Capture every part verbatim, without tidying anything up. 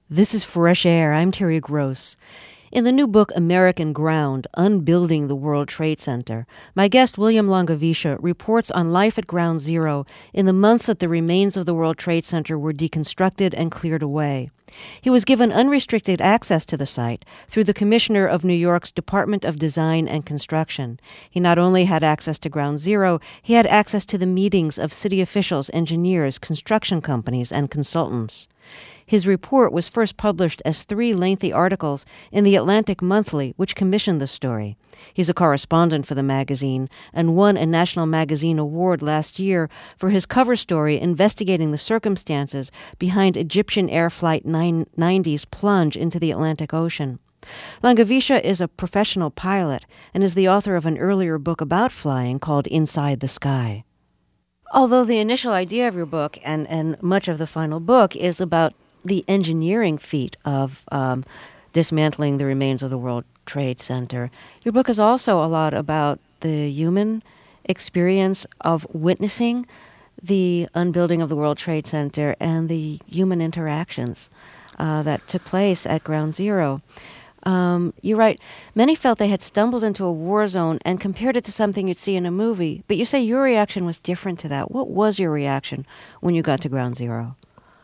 This is Fresh Air. I'm Terry Gross. In the new book, American Ground, Unbuilding the World Trade Center, my guest, William Langewiesche, reports on life at Ground Zero in the month that the remains of the World Trade Center were deconstructed and cleared away. He was given unrestricted access to the site through the commissioner of New York's Department of Design and Construction. He not only had access to Ground Zero, he had access to the meetings of city officials, engineers, construction companies, and consultants. His report was first published as three lengthy articles in the Atlantic Monthly, which commissioned the story. He's a correspondent for the magazine and won a National Magazine Award last year for his cover story investigating the circumstances behind Egyptian Air Flight nine ninety's plunge into the Atlantic Ocean. Langewiesche is a professional pilot and is the author of an earlier book about flying called Inside the Sky. Although the initial idea of your book and, and much of the final book is about the engineering feat of um, dismantling the remains of the World Trade Center, your book is also a lot about the human experience of witnessing the unbuilding of the World Trade Center and the human interactions uh, that took place at Ground Zero. Um, you write, many felt they had stumbled into a war zone and compared it to something you'd see in a movie, but you say your reaction was different to that. What was your reaction when you got to Ground Zero?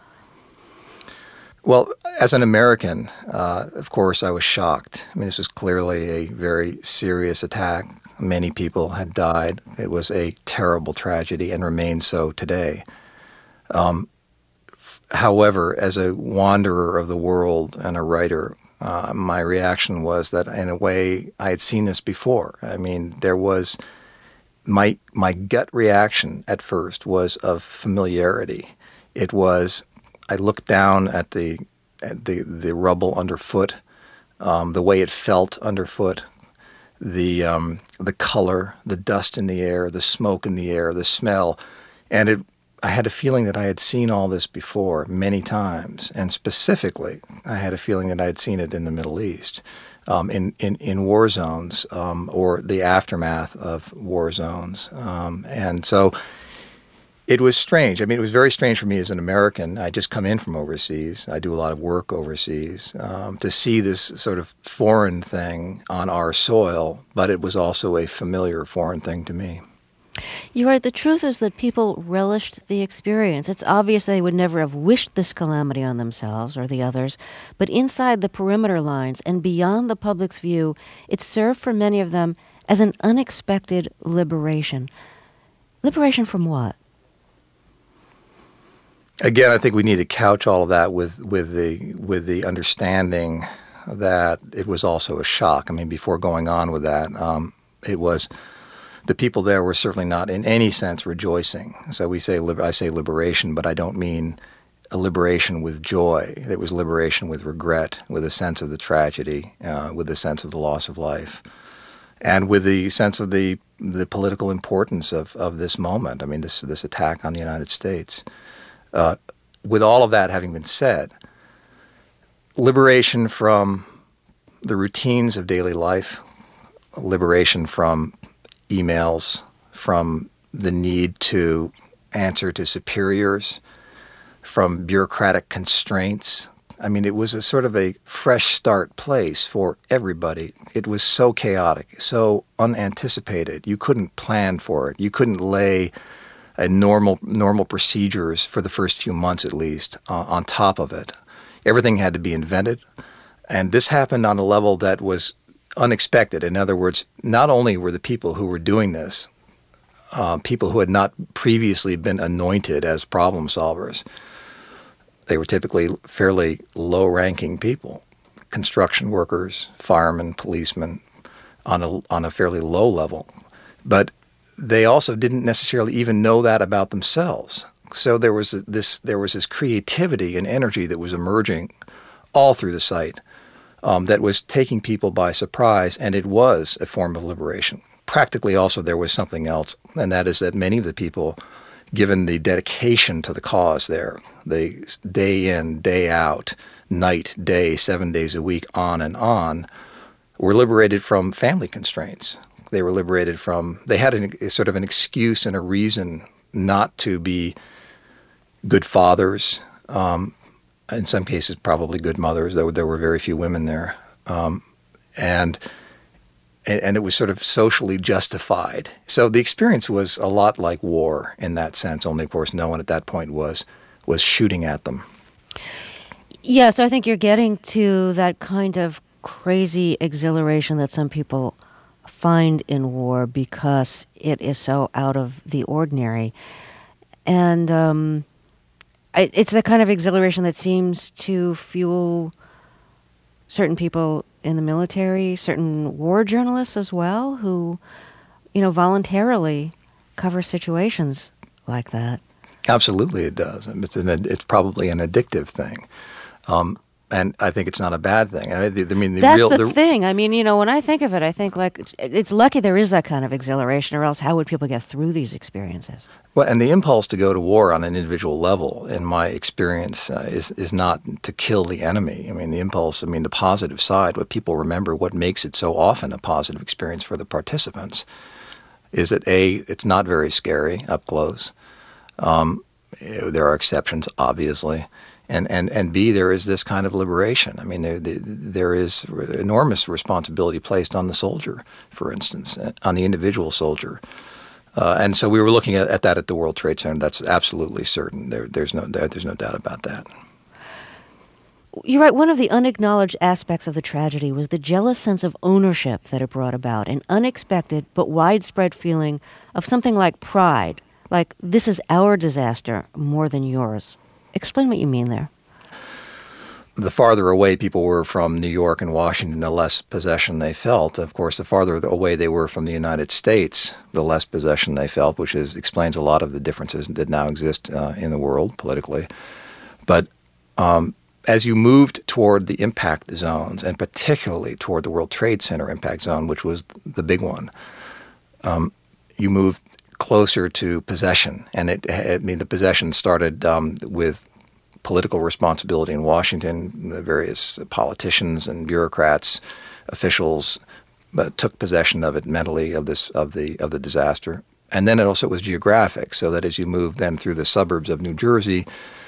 Well, as an American, uh, of course, I was shocked. I mean, this was clearly a very serious attack. Many people had died. It was a terrible tragedy and remains so today. Um, f- however, as a wanderer of the world and a writer, uh, my reaction was that, in a way, I had seen this before. I mean, there was my my gut reaction at first was of familiarity. It was. I looked down at the at the, the rubble underfoot, um, the way it felt underfoot, the um, the color, the dust in the air, the smoke in the air, the smell, and it. I had a feeling that I had seen all this before many times, and specifically, I had a feeling that I had seen it in the Middle East, um, in, in in war zones um, or the aftermath of war zones, um, and so. It was strange. I mean, it was very strange for me as an American. I just come in from overseas. I do a lot of work overseas. Um, to see this sort of foreign thing on our soil, but it was also a familiar foreign thing to me. You're right. The truth is that people relished the experience. It's obvious they would never have wished this calamity on themselves or the others, but inside the perimeter lines and beyond the public's view, it served for many of them as an unexpected liberation. Liberation from what? Again, I think we need to couch all of that with, with the with the understanding that it was also a shock. I mean, before going on with that, um, it was the people there were certainly not in any sense rejoicing. So we say I say liberation, but I don't mean a liberation with joy. It was liberation with regret, with a sense of the tragedy, uh, with a sense of the loss of life, and with the sense of the the political importance of, of this moment. I mean, this this attack on the United States. Uh, with all of that having been said, liberation from the routines of daily life, liberation from emails, from the need to answer to superiors, from bureaucratic constraints. I mean, it was a sort of a fresh start place for everybody. It was so chaotic, so unanticipated. You couldn't plan for it. You couldn't lay a normal normal procedures for the first few months at least uh, on top of it. Everything had to be invented, and this happened on a level that was unexpected. In other words, not only were the people who were doing this uh, people who had not previously been anointed as problem solvers, they were typically fairly low-ranking people, construction workers, firemen, policemen, on a on a fairly low level, but they also didn't necessarily even know that about themselves. So there was this there was this creativity and energy that was emerging all through the site um, that was taking people by surprise, and it was a form of liberation. Practically also there was something else, and that is that many of the people, given the dedication to the cause there, they day in, day out, night, day, seven days a week, on and on, were liberated from family constraints. They were liberated from, they had an, a sort of an excuse and a reason not to be good fathers, um, in some cases probably good mothers, though there were very few women there. Um, and and it was sort of socially justified. So the experience was a lot like war in that sense, only, of course, no one at that point was was shooting at them. Yeah, so I think you're getting to that kind of crazy exhilaration that some people find in war because it is so out of the ordinary. And um, I, it's the kind of exhilaration that seems to fuel certain people in the military, certain war journalists as well, who, you know, voluntarily cover situations like that. Absolutely it does. It's, an, it's probably an addictive thing. Um, and I think it's not a bad thing. I mean, the That's real, the, the thing. I mean, you know, when I think of it, I think, like, it's lucky there is that kind of exhilaration, or else how would people get through these experiences? Well, and the impulse to go to war on an individual level, in my experience, uh, is is not to kill the enemy. I mean, the impulse, I mean, the positive side, what people remember, what makes it so often a positive experience for the participants, is that, A, it's not very scary up close. Um, there are exceptions, obviously. And, and, and B, there is this kind of liberation. I mean, there, there is enormous responsibility placed on the soldier, for instance, on the individual soldier. Uh, and so we were looking at, at that at the World Trade Center. That's absolutely certain. There, there's no there's no doubt about that. You're right. One of the unacknowledged aspects of the tragedy was the jealous sense of ownership that it brought about, an unexpected but widespread feeling of something like pride, like this is our disaster more than yours. Explain what you mean there. The farther away people were from New York and Washington, the less possession they felt. Of course, the farther away they were from the United States, the less possession they felt, which is, explains a lot of the differences that now exist uh, in the world politically. But um, as you moved toward the impact zones, and particularly toward the World Trade Center impact zone, which was the big one, um, you moved closer to possession. And it, I mean, the possession started um, with political responsibility in Washington. The various politicians and bureaucrats, officials, uh, took possession of it mentally, of this of the of the disaster. And then it also was geographic, so that as you move then through the suburbs of New Jersey,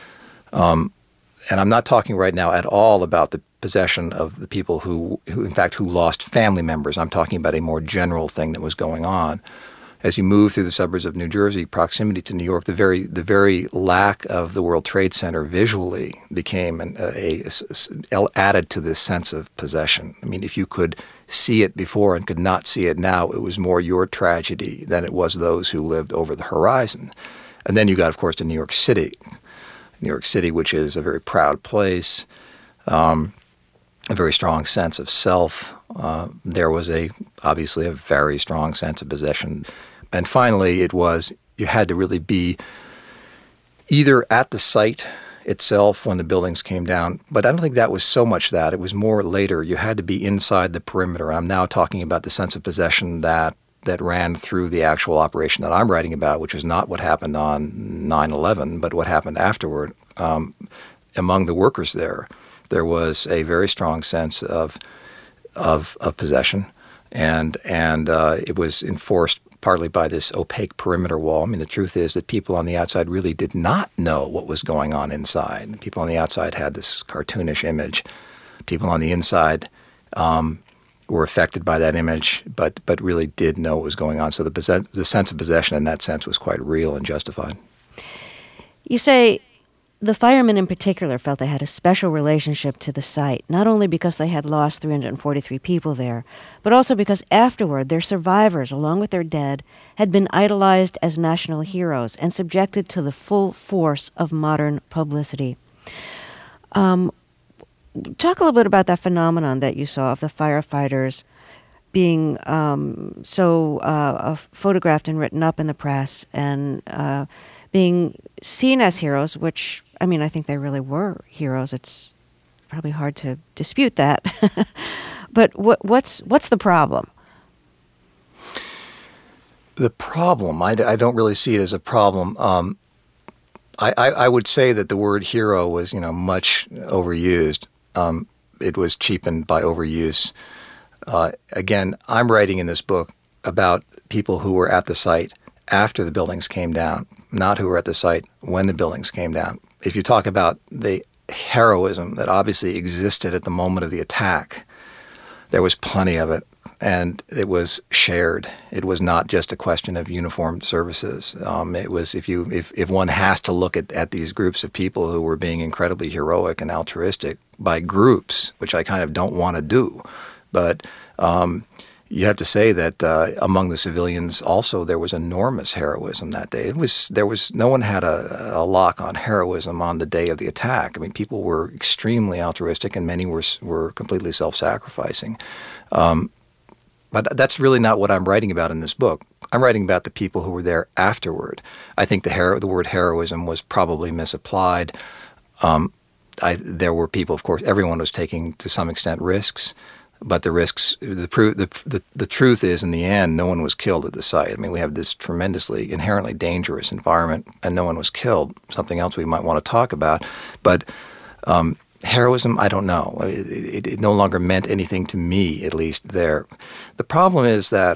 um, and I'm not talking right now at all about the possession of the people who, who, in fact, who lost family members. I'm talking about a more general thing that was going on. As you move through the suburbs of New Jersey, proximity to New York, the very the very lack of the World Trade Center visually became an, a, a, a added to this sense of possession. I mean, if you could see it before and could not see it now, it was more your tragedy than it was those who lived over the horizon. And then you got, of course, to New York City, New York City, which is a very proud place, um, a very strong sense of self. Uh, there was a obviously a very strong sense of possession. And finally, it was you had to really be either at the site itself when the buildings came down, but I don't think that was so much that. It was more later. You had to be inside the perimeter. I'm now talking about the sense of possession that that ran through the actual operation that I'm writing about, which is not what happened on nine eleven, but what happened afterward. Um, among the workers there, there was a very strong sense of of, of possession, and and uh, it was enforced partly by this opaque perimeter wall. I mean, the truth is that people on the outside really did not know what was going on inside. People on the outside had this cartoonish image. People on the inside um, were affected by that image, but but really did know what was going on. So the possess- the sense of possession in that sense was quite real and justified. You say the firemen in particular felt they had a special relationship to the site, not only because they had lost three hundred forty-three people there, but also because afterward their survivors, along with their dead, had been idolized as national heroes and subjected to the full force of modern publicity. Um, talk a little bit about that phenomenon that you saw of the firefighters being um, so uh, photographed and written up in the press and uh, being seen as heroes, which, I mean, I think they really were heroes. It's probably hard to dispute that. But what, what's what's the problem? The problem, I, I don't really see it as a problem. Um, I, I, I would say that the word hero was, you know, much overused. Um, it was cheapened by overuse. Uh, again, I'm writing in this book about people who were at the site after the buildings came down, not who were at the site when the buildings came down. If you talk about the heroism that obviously existed at the moment of the attack. There was plenty of it, and it was shared. It was not just a question of uniformed services. Um, it was if you if, if one has to look at, at these groups of people who were being incredibly heroic and altruistic by groups, which I kind of don't want to do, but um, you have to say that uh, among the civilians also there was enormous heroism that day. It was there was no one had a, a lock on heroism on the day of the attack. I mean, people were extremely altruistic, and many were were completely self-sacrificing. Um, but that's really not what I'm writing about in this book. I'm writing about the people who were there afterward. I think the hero, the word heroism was probably misapplied. Um, I, there were people, of course, everyone was taking to some extent risks. But the risks, the, the the the truth is, in the end, no one was killed at the site. I mean, we have this tremendously, inherently dangerous environment, and no one was killed. Something else we might want to talk about. But um, heroism, I don't know. It, it, it no longer meant anything to me, at least there. The problem is that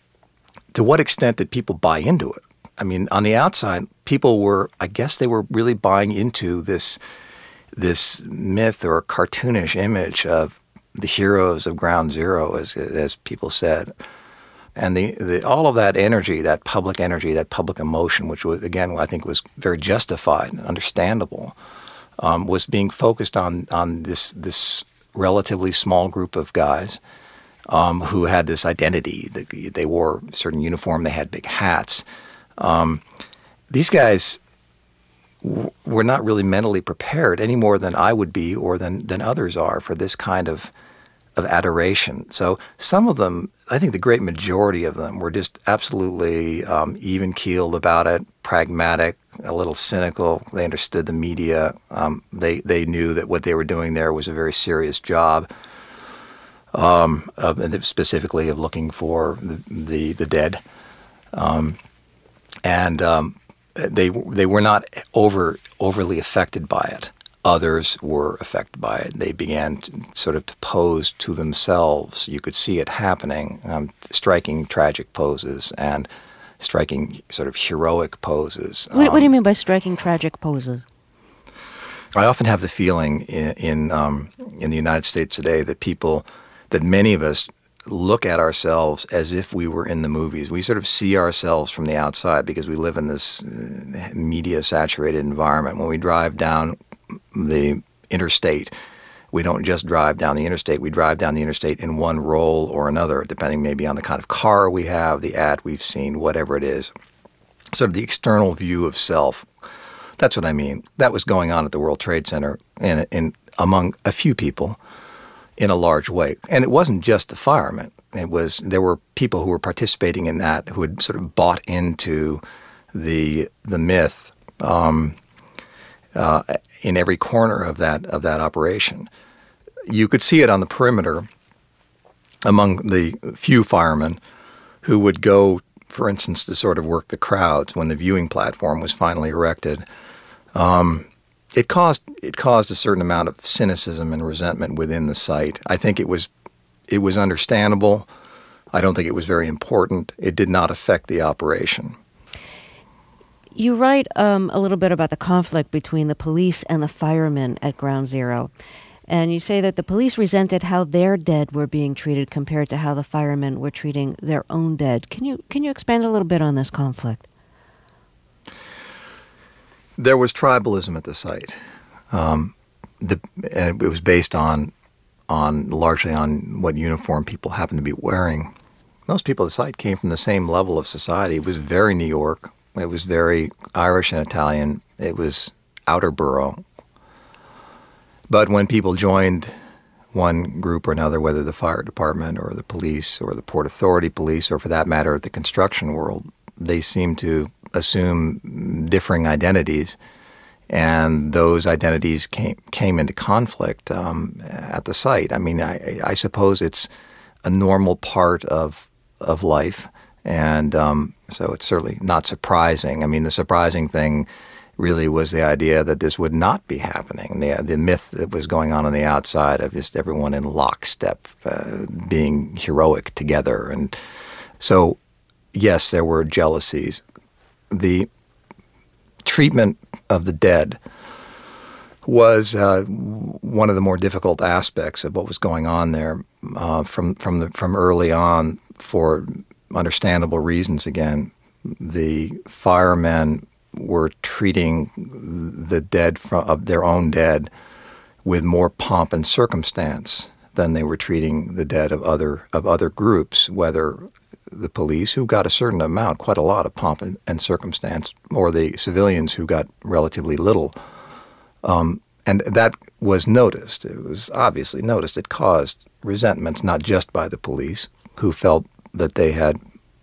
to what extent did people buy into it? I mean, on the outside, people were, I guess they were really buying into this this myth or cartoonish image of the heroes of Ground Zero, as as people said. And the, the all of that energy, that public energy, that public emotion, which was, again, I think was very justified and understandable, um, was being focused on on this this relatively small group of guys um, who had this identity. They, they wore a certain uniform, they had big hats. Um, these guys w- were not really mentally prepared any more than I would be or than, than others are for this kind of of adoration. So some of them, I think the great majority of them were just absolutely um, even-keeled about it, pragmatic, a little cynical. They understood the media. Um, they they knew that what they were doing there was a very serious job, um, of, and specifically of looking for the the, the dead. Um, and um, they they were not over overly affected by it. Others were affected by it. They began to, sort of to pose to themselves. You could see it happening, um, striking tragic poses and striking sort of heroic poses. What, um, what do you mean by striking tragic poses? I often have the feeling in in, um, in the United States today that people, that many of us look at ourselves as if we were in the movies. We sort of see ourselves from the outside because we live in this media-saturated environment. When we drive down the interstate, we don't just drive down the interstate. We drive down the interstate in one role or another, depending maybe on the kind of car we have, the ad we've seen, whatever it is. Sort of the external view of self. That's what I mean. That was going on at the World Trade Center in, in among a few people in a large way. And it wasn't just the firemen. It was there were people who were participating in that who had sort of bought into the the myth um, uh, in every corner of that of that operation. You could see it on the perimeter among the few firemen who would go, for instance, to sort of work the crowds when the viewing platform was finally erected. Um, it caused it caused a certain amount of cynicism and resentment within the site. I think it was it was understandable. I don't think it was very important. It did not affect the operation. You write um, a little bit about the conflict between the police and the firemen at Ground Zero. And you say that the police resented how their dead were being treated compared to how the firemen were treating their own dead. Can you can you expand a little bit on this conflict? There was tribalism at the site. Um, the, and it was based on on largely on what uniform people happened to be wearing. Most people at the site came from the same level of society. It was very New York. It was very Irish and Italian. It was outer borough. But when people joined one group or another, whether the fire department or the police or the Port Authority police, or for that matter, the construction world, they seemed to assume differing identities, and those identities came came into conflict um, at the site. I mean, I, I suppose it's a normal part of of life, and um, so it's certainly not surprising. I mean, the surprising thing really was the idea that this would not be happening. The the myth that was going on on the outside of just everyone in lockstep, uh, being heroic together. And so, yes, there were jealousies. The treatment of the dead was uh, one of the more difficult aspects of what was going on there uh, from from the from early on. For understandable reasons, again, the firemen were treating the dead from, of their own dead with more pomp and circumstance than they were treating the dead of other of other groups, whether the police, who got a certain amount, quite a lot of pomp and, and circumstance, or the civilians, who got relatively little. Um, and that was noticed. It was obviously noticed. It caused resentments, not just by the police, who felt that they had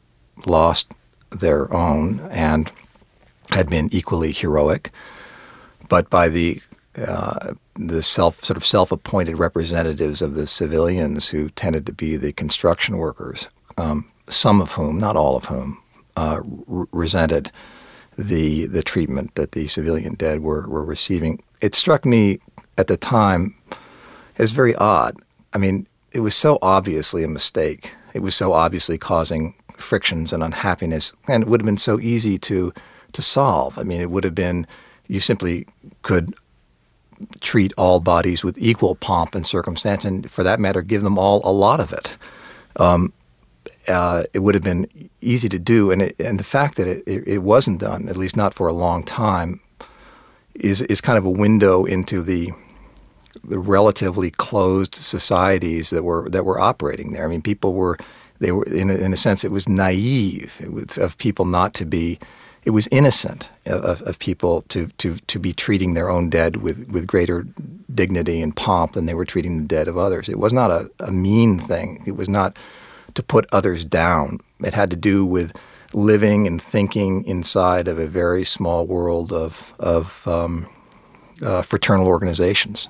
lost their own and had been equally heroic, but by the uh, the self sort of self-appointed representatives of the civilians, who tended to be the construction workers, um, some of whom, not all of whom, uh, r- resented the the treatment that the civilian dead were were receiving. It struck me at the time as very odd. I mean, it was so obviously a mistake. It was so obviously causing frictions and unhappiness, and it would have been so easy to to solve. I mean, it would have been, you simply could treat all bodies with equal pomp and circumstance, and for that matter, give them all a lot of it. Um, uh, it would have been easy to do, and it, and the fact that it, it, it wasn't done, at least not for a long time, is is kind of a window into the the relatively closed societies that were that were operating there. I mean, people were they were in a, in a sense it was naive it was, of people not to be. It was innocent of, of people to, to to be treating their own dead with, with greater dignity and pomp than they were treating the dead of others. It was not a, a mean thing. It was not to put others down. It had to do with living and thinking inside of a very small world of of um, uh, fraternal organizations.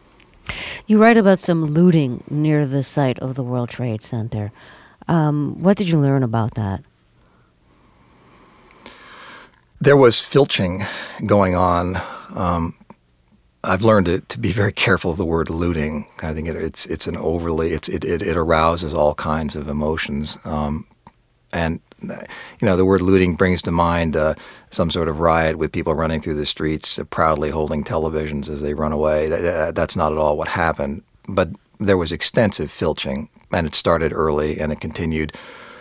You write about some looting near the site of the World Trade Center. Um, what did you learn about that? There was filching going on. Um, I've learned to, to be very careful of the word looting. I think it, it's it's an overly it's it, it, it arouses all kinds of emotions, um, and you know the word looting brings to mind uh, some sort of riot with people running through the streets, uh, proudly holding televisions as they run away. That, that's not at all what happened. But there was extensive filching, and it started early, and it continued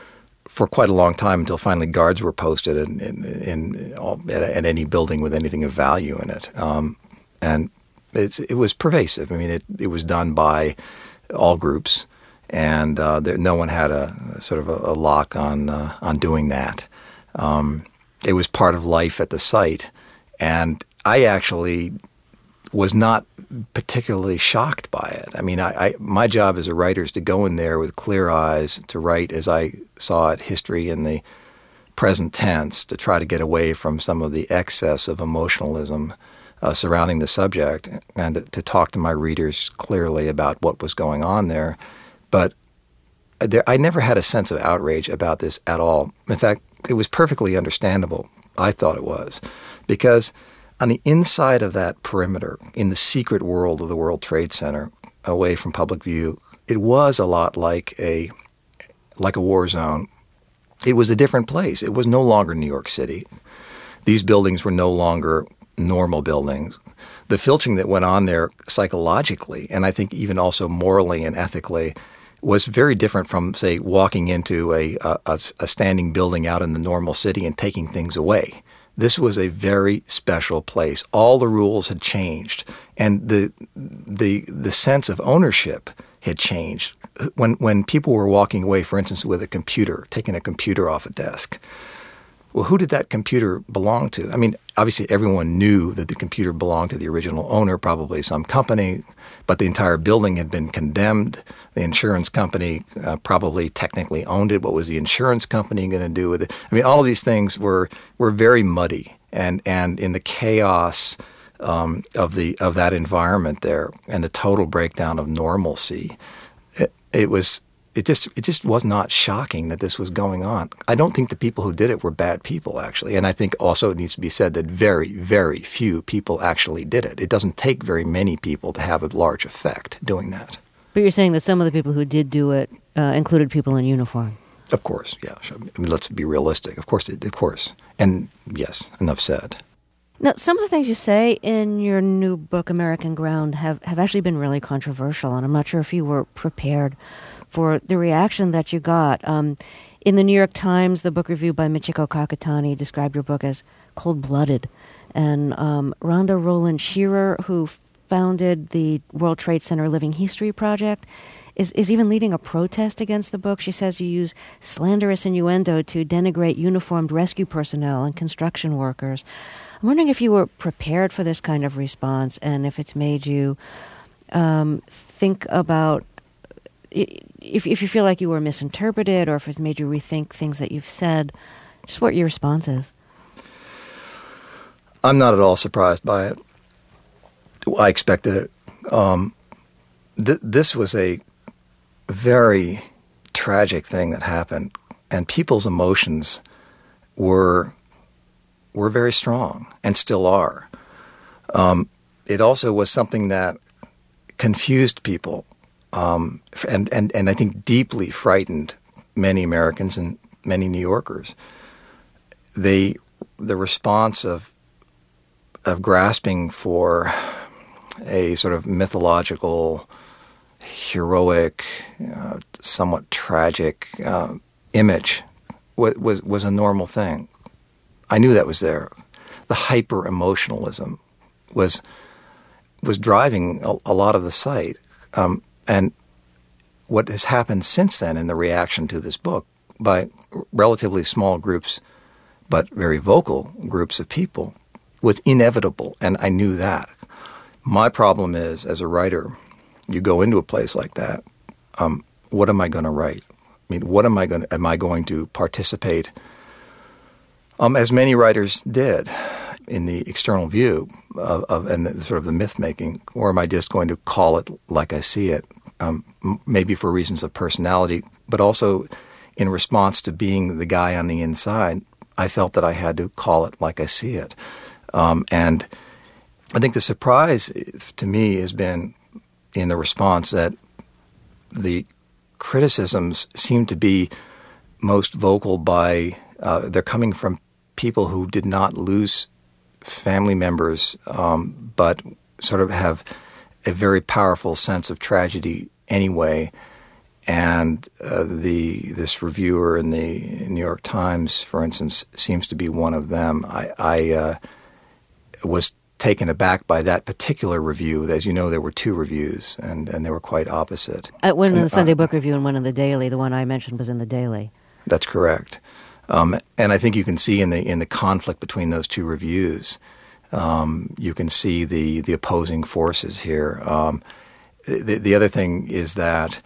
for quite a long time until finally guards were posted in, in, in all, at, at any building with anything of value in it. Um, and it's, it was pervasive. I mean, it, it was done by all groups, and uh, there, no one had a, a sort of a, a lock on uh, on doing that. Um, it was part of life at the site, and I actually was not particularly shocked by it. I mean, I, I my job as a writer is to go in there with clear eyes, to write as I saw it, history in the present tense, to try to get away from some of the excess of emotionalism uh, surrounding the subject, and to, to talk to my readers clearly about what was going on there. But there, I never had a sense of outrage about this at all. In fact, it was perfectly understandable. I thought it was, because on the inside of that perimeter, in the secret world of the World Trade Center, away from public view, it was a lot like a like a war zone. It was a different place. It was no longer New York City. These buildings were no longer normal buildings. The filching that went on there psychologically, and I think even also morally and ethically, was very different from, say, walking into a, a, a standing building out in the normal city and taking things away. This was a very special place. All the rules had changed, and the the the sense of ownership had changed. When when people were walking away, for instance, with a computer, taking a computer off a desk, well, who did that computer belong to? I mean, obviously everyone knew that the computer belonged to the original owner, probably some company, but the entire building had been condemned. The insurance company uh, probably technically owned it. What was the insurance company going to do with it? I mean, all of these things were were very muddy, and and in the chaos um, of the of that environment there, and the total breakdown of normalcy, it, it was. It just it just was not shocking that this was going on. I don't think the people who did it were bad people, actually. And I think also it needs to be said that very, very few people actually did it. It doesn't take very many people to have a large effect doing that. But you're saying that some of the people who did do it uh, included people in uniform. Of course, yeah. I mean, let's be realistic. Of course, it, of course. And yes, enough said. Now, some of the things you say in your new book, American Ground, have, have actually been really controversial, and I'm not sure if you were prepared for the reaction that you got. Um, in the New York Times, the book review by Michiko Kakutani described your book as cold-blooded. And um, Rhonda Rowland Shearer, who founded the World Trade Center Living History Project, is, is even leading a protest against the book. She says you use slanderous innuendo to denigrate uniformed rescue personnel and construction workers. I'm wondering if you were prepared for this kind of response and if it's made you um, think about, if, if you feel like you were misinterpreted or if it's made you rethink things that you've said, just what your response is. I'm not at all surprised by it. I expected it. Um, th- this was a very tragic thing that happened, and people's emotions were were very strong and still are. Um, it also was something that confused people um, and, and, and I think deeply frightened many Americans and many New Yorkers. They, the response of of grasping for a sort of mythological, heroic, uh, somewhat tragic uh, image was, was was a normal thing. I knew that was there. The hyper-emotionalism was was driving a, a lot of the site. Um, and what has happened since then in the reaction to this book by relatively small groups, but very vocal groups of people, was inevitable, and I knew that. My problem is, as a writer, you go into a place like that, um, what am I going to write? I mean, what am I going to, am I going to participate Um, as many writers did in the external view of, of and the, sort of the myth-making, or am I just going to call it like I see it, um, m- maybe for reasons of personality, but also in response to being the guy on the inside, I felt that I had to call it like I see it. Um, and I think the surprise to me has been in the response that the criticisms seem to be most vocal by, uh, they're coming from people who did not lose family members, um, but sort of have a very powerful sense of tragedy anyway. And uh, the this reviewer in the New York Times, for instance, seems to be one of them. I, I uh, was taken aback by that particular review. As you know, there were two reviews, and, and they were quite opposite. Uh, one in the and, Sunday uh, Book Review and one in the Daily. The one I mentioned was in the Daily. That's correct. Um, and I think you can see in the in the conflict between those two reviews, um, you can see the, the opposing forces here. Um, the, the other thing is that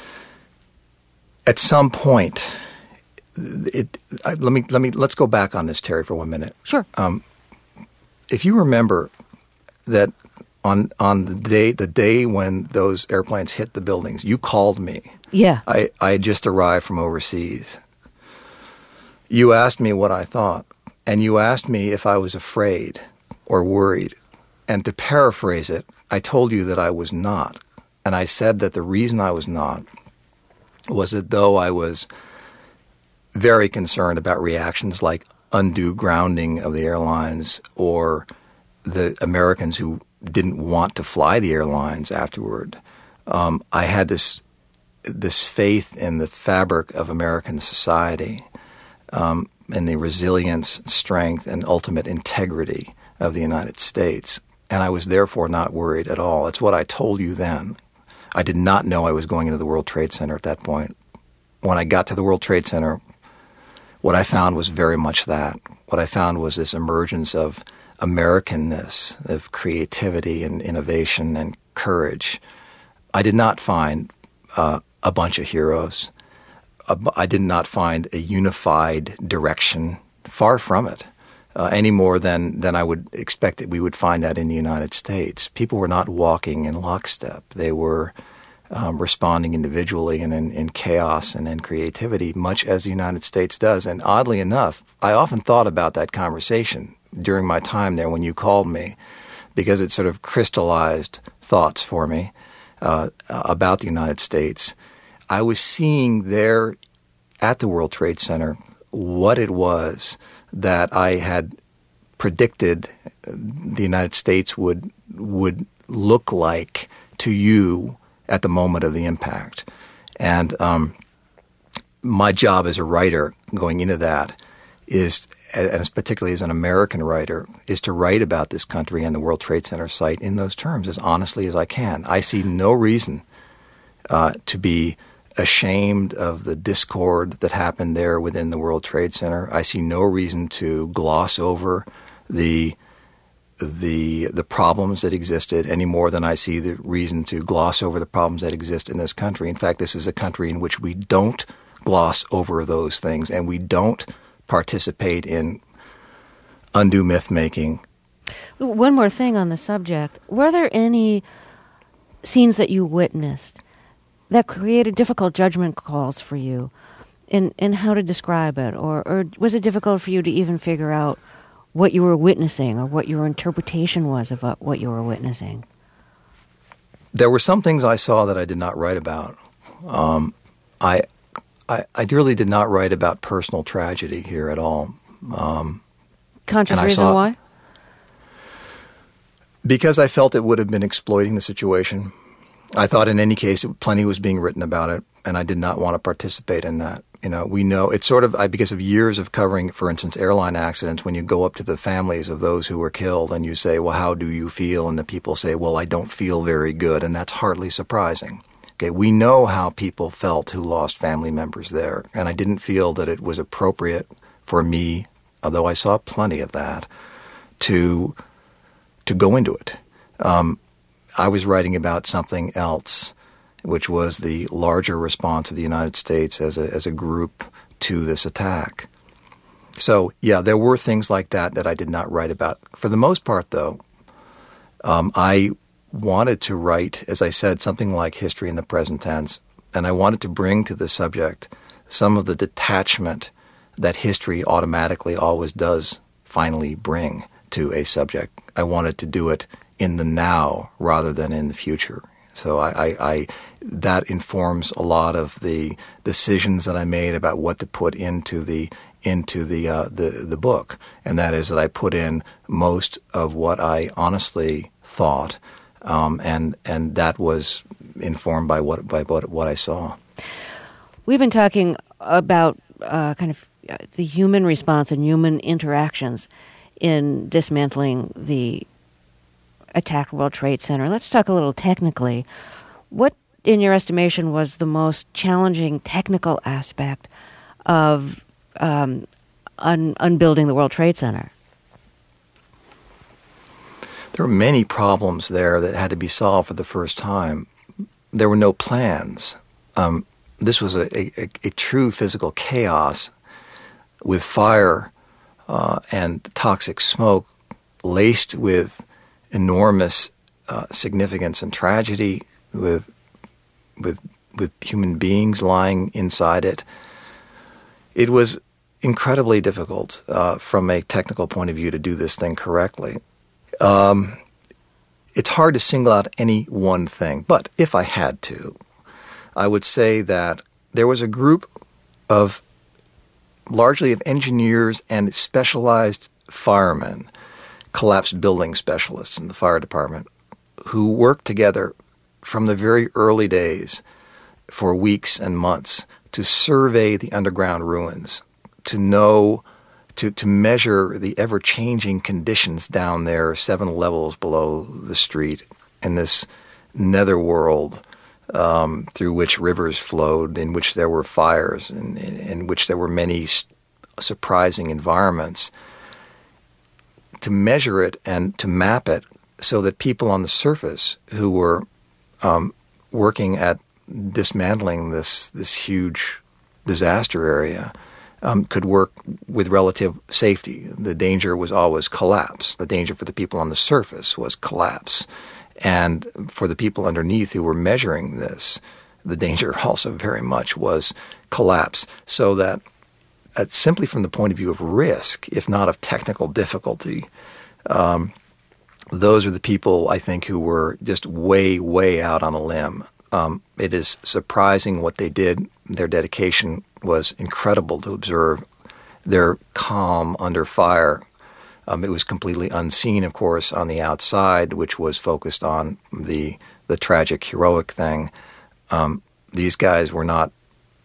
at some point, it, I, let me let me let's go back on this, Terry, for one minute. Sure. Um, if you remember that on on the day the day when those airplanes hit the buildings, you called me. Yeah. I, I had just arrived from overseas. You asked me what I thought, and you asked me if I was afraid or worried. And to paraphrase it, I told you that I was not. And I said that the reason I was not was that though I was very concerned about reactions like undue grounding of the airlines or the Americans who didn't want to fly the airlines afterward, um, I had this this faith in the fabric of American society, um, and the resilience, strength, and ultimate integrity of the United States. And I was therefore not worried at all. It's what I told you then. I did not know I was going into the World Trade Center at that point. When I got to the World Trade Center, what I found was very much that. What I found was this emergence of Americanness, of creativity and innovation and courage. I did not find uh, a bunch of heroes. I did not find a unified direction. Far from it. Uh, any more than, than I would expect that we would find that in the United States. People were not walking in lockstep. They were um, responding individually and in, in chaos and in creativity, much as the United States does. And oddly enough, I often thought about that conversation during my time there when you called me, because it sort of crystallized thoughts for me uh, about the United States. I was seeing there at the World Trade Center what it was that I had predicted the United States would would look like to you at the moment of the impact. And um, my job as a writer going into that is, and particularly as an American writer, is to write about this country and the World Trade Center site in those terms as honestly as I can. I see no reason uh, to be ashamed of the discord that happened there within the World Trade Center. I see no reason to gloss over the the the problems that existed any more than I see the reason to gloss over the problems that exist in this country. In fact, this is a country in which we don't gloss over those things, and we don't participate in undue myth-making. One more thing on the subject. Were there any scenes that you witnessed that created difficult judgment calls for you in, in how to describe it? Or, or was it difficult for you to even figure out what you were witnessing or what your interpretation was of what you were witnessing? There were some things I saw that I did not write about. Um, I, I I really did not write about personal tragedy here at all. Um, Conscious reason saw, why? Because I felt it would have been exploiting the situation. I thought in any case it, plenty was being written about it, and I did not want to participate in that. You know, we know it's sort of I, because of years of covering, for instance, airline accidents. When you go up to the families of those who were killed and you say, "Well, how do you feel?" and the people say, "Well, I don't feel very good," and that's hardly surprising. Okay, we know how people felt who lost family members there, and I didn't feel that it was appropriate for me, although I saw plenty of that, to to go into it. Um, I was writing about something else, which was the larger response of the United States as a as a group to this attack. So, yeah, there were things like that that I did not write about. For the most part, though, um, I wanted to write, as I said, something like history in the present tense, and I wanted to bring to the subject some of the detachment that history automatically always does finally bring to a subject. I wanted to do it in the now rather than in the future. So I, I, I that informs a lot of the decisions that I made about what to put into the into the uh, the the book, and that is that I put in most of what I honestly thought, um, and and that was informed by what by what what I saw. We've been talking about uh, kind of the human response and human interactions in dismantling the attacked World Trade Center. Let's talk a little technically. What, in your estimation, was the most challenging technical aspect of um, un- unbuilding the World Trade Center? There were many problems there that had to be solved for the first time. There were no plans. Um, this was a, a, a true physical chaos with fire uh, and toxic smoke laced with enormous uh, significance and tragedy, with with with human beings lying inside it. It was incredibly difficult uh, from a technical point of view to do this thing correctly. Um, it's hard to single out any one thing, but if I had to, I would say that there was a group of largely of engineers and specialized firemen, collapsed building specialists in the fire department, who worked together from the very early days for weeks and months to survey the underground ruins, to know, to, to measure the ever-changing conditions down there seven levels below the street in this netherworld um, through which rivers flowed, in which there were fires, in, in, in which there were many surprising environments, to measure it and to map it so that people on the surface who were um, working at dismantling this this huge disaster area um, could work with relative safety. The danger was always collapse. The danger for the people on the surface was collapse. And for the people underneath who were measuring this, the danger also very much was collapse. So that uh, simply from the point of view of risk, if not of technical difficulty, um, those are the people, I think, who were just way, way out on a limb. Um, it is surprising what they did. Their dedication was incredible to observe. Their calm under fire Um, it was completely unseen, of course, on the outside, which was focused on the the tragic, heroic thing. Um, these guys were not,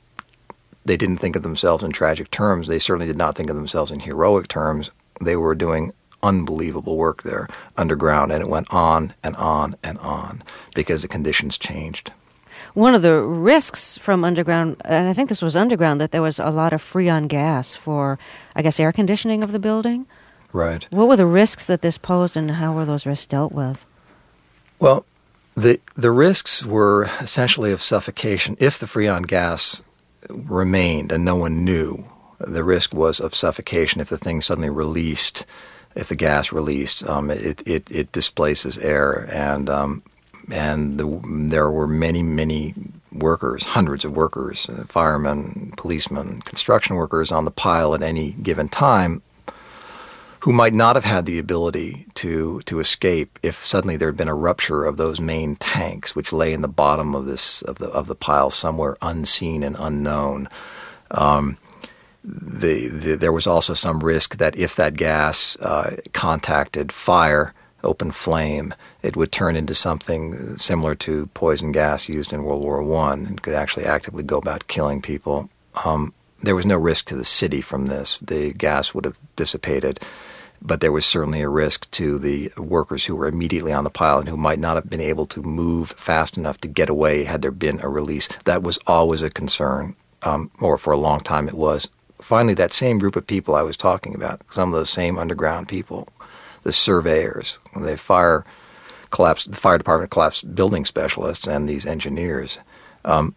they didn't think of themselves in tragic terms. They certainly did not think of themselves in heroic terms. They were doing unbelievable work there underground, and it went on and on and on because the conditions changed. One of the risks from underground, and I think this was underground, that there was a lot of freon gas for, I guess, air conditioning of the building. Right. What were the risks that this posed, and how were those risks dealt with? Well, the the risks were essentially of suffocation. If the freon gas remained and no one knew, the risk was of suffocation. If the thing suddenly released, if the gas released, um, it, it, it displaces air. And um, and the, there were many, many workers, hundreds of workers, uh, firemen, policemen, construction workers on the pile at any given time who might not have had the ability to to escape if suddenly there had been a rupture of those main tanks, which lay in the bottom of this of the of the pile somewhere unseen and unknown. Um, the, the there was also some risk that if that gas uh, contacted fire, open flame, it would turn into something similar to poison gas used in World War One and could actually actively go about killing people. Um, there was no risk to the city from this. The gas would have dissipated. But there was certainly a risk to the workers who were immediately on the pile and who might not have been able to move fast enough to get away had there been a release. That was always a concern, um, or for a long time it was. Finally, that same group of people I was talking about, some of those same underground people, the surveyors, the fire collapsed, the fire department collapsed building specialists, and these engineers um,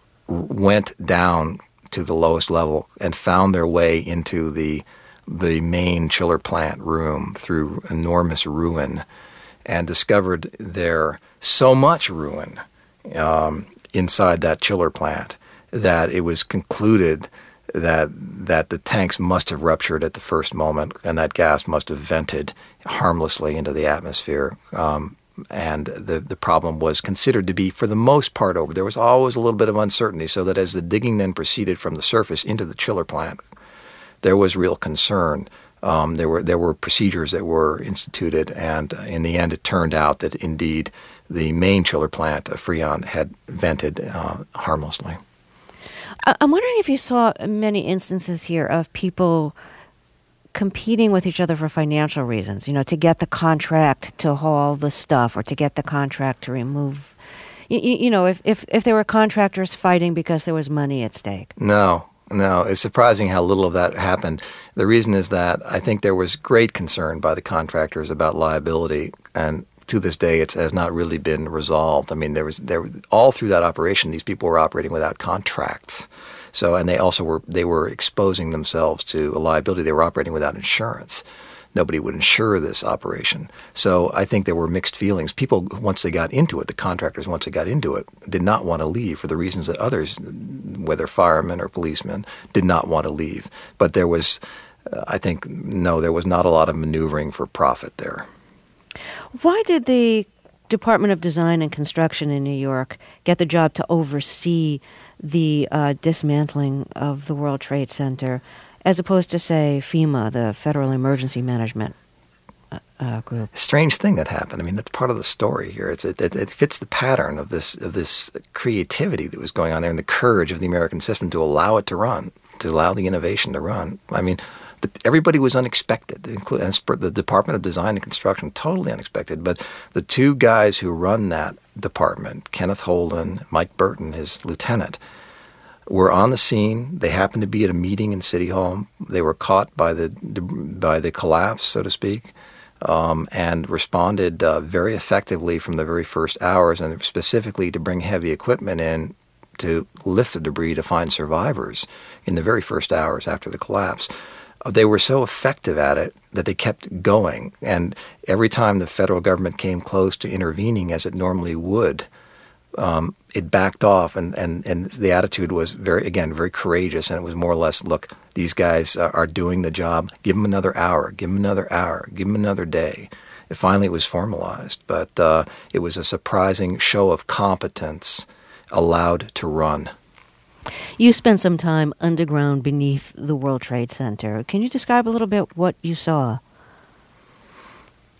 went down to the lowest level and found their way into the the main chiller plant room through enormous ruin, and discovered there so much ruin um, inside that chiller plant that it was concluded that that the tanks must have ruptured at the first moment, and that gas must have vented harmlessly into the atmosphere. Um, and the the problem was considered to be, for the most part, over. There was always a little bit of uncertainty, so that as the digging then proceeded from the surface into the chiller plant, there was real concern. Um, there were there were procedures that were instituted, and uh, in the end, it turned out that indeed the main chiller plant, uh, Freon, had vented uh, harmlessly. I'm wondering if you saw many instances here of people competing with each other for financial reasons, you know, to get the contract to haul the stuff or to get the contract to remove. You, you know, if, if, if there were contractors fighting because there was money at stake. No. No, it's surprising how little of that happened. The reason is that I think there was great concern by the contractors about liability, and to this day it has not really been resolved. I mean, there was there all through that operation, these people were operating without contracts. So, and they also were they were exposing themselves to a liability. They were operating without insurance. Nobody would insure this operation. So I think there were mixed feelings. People, once they got into it, the contractors, once they got into it, did not want to leave for the reasons that others, whether firemen or policemen, did not want to leave. But there was, uh, I think, no, there was not a lot of maneuvering for profit there. Why did the Department of Design and Construction in New York get the job to oversee the uh, dismantling of the World Trade Center, as opposed to, say, FEMA, the Federal Emergency Management uh, uh, Group? Strange thing that happened. I mean, that's part of the story here. It's, it, it, it fits the pattern of this of this creativity that was going on there and the courage of the American system to allow it to run, to allow the innovation to run. I mean, the, everybody was unexpected, including the Department of Design and Construction, totally unexpected. But the two guys who run that department, Kenneth Holden, Mike Burton, his lieutenant, were on the scene. They happened to be at a meeting in City Hall. They were caught by the by the collapse, so to speak, um, and responded uh, very effectively from the very first hours, and specifically to bring heavy equipment in to lift the debris to find survivors in the very first hours after the collapse. Uh, they were so effective at it that they kept going, and every time the federal government came close to intervening, as it normally would, Um, it backed off, and, and, and the attitude was very, again, very courageous, and it was more or less, look, these guys uh, are doing the job. Give them another hour. Give them another hour. Give them another day. And finally, it was formalized, but uh, it was a surprising show of competence allowed to run. You spent some time underground beneath the World Trade Center. Can you describe a little bit what you saw?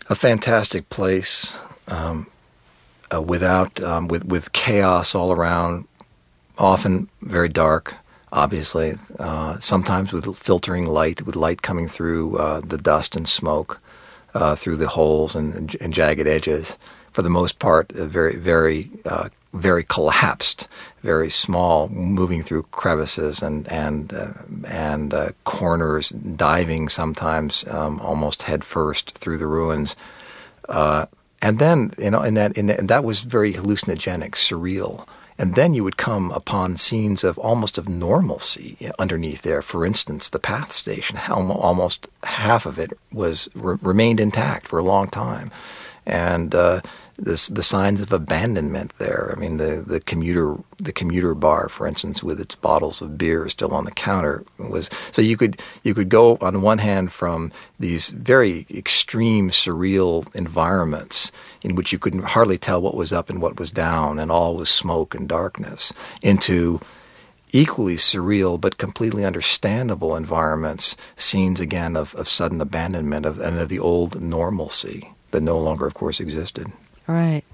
A fantastic place, um, uh, without um, with with chaos all around, often very dark. Obviously, uh, sometimes with filtering light, with light coming through uh, the dust and smoke, uh, through the holes and, and jagged edges. For the most part, uh, very very uh, very collapsed, very small, moving through crevices and and uh, and uh, corners, diving sometimes um, almost head first through the ruins. Uh, and then, you know, and that, and that, and that was very hallucinogenic, surreal. And then you would come upon scenes of almost of normalcy underneath there. For instance, the Path Station, almost half of it was re- remained intact for a long time. And uh, this, the signs of abandonment there. I mean, the, the commuter the commuter bar, for instance, with its bottles of beer still on the counter, was so you could you could go on one hand from these very extreme, surreal environments in which you could hardly tell what was up and what was down, and all was smoke and darkness, into equally surreal but completely understandable environments, scenes again of, of sudden abandonment of and of the old normalcy that no longer, of course, existed. Right.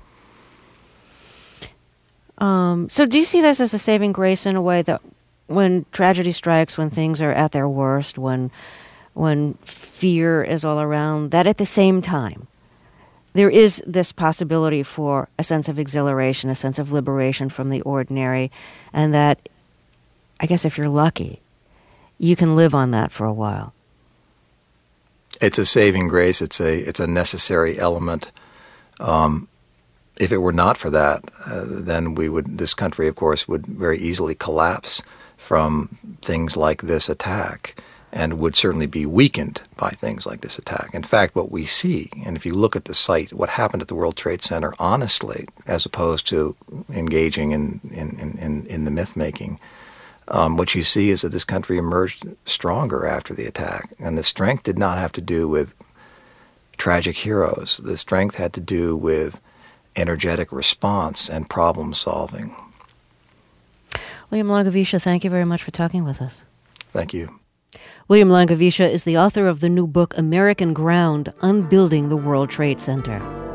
Um, so do you see this as a saving grace in a way that when tragedy strikes, when things are at their worst, when when fear is all around, that at the same time there is this possibility for a sense of exhilaration, a sense of liberation from the ordinary, and that, I guess if you're lucky, you can live on that for a while? It's a saving grace. It's a it's a necessary element. Um, if it were not for that, uh, then we would. This country, of course, would very easily collapse from things like this attack, and would certainly be weakened by things like this attack. In fact, what we see, and if you look at the site, what happened at the World Trade Center, honestly, as opposed to engaging in in in, in the myth making. Um, what you see is that this country emerged stronger after the attack. And the strength did not have to do with tragic heroes. The strength had to do with energetic response and problem solving. William Langewiesche, thank you very much for talking with us. Thank you. William Langewiesche is the author of the new book, American Ground, Unbuilding the World Trade Center.